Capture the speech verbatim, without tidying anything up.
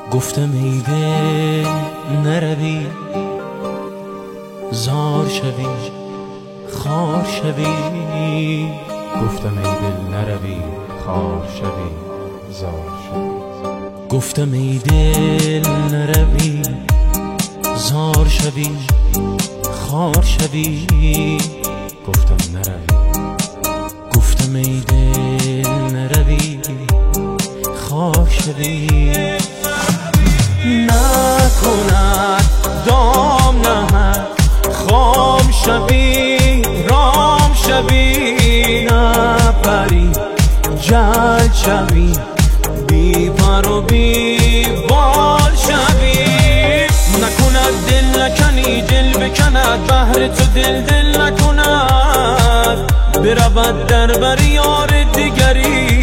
گفتم ای دل نروی، زار شوی خار شوی. گفتم ای دل نروی، خار شوی زار شوی. گفتم ای دل نروی، زار شوی خار شوی. گفتم نروی. گفتم ای دل نروی، خار شوی. نکند دام نهد خام شوی رام شوی. نپری جل شوی بی پر و بی بال شوی. نکند دل نکنی دل بکند، بهر تو دل دل نکند. برود در بر یار دیگری،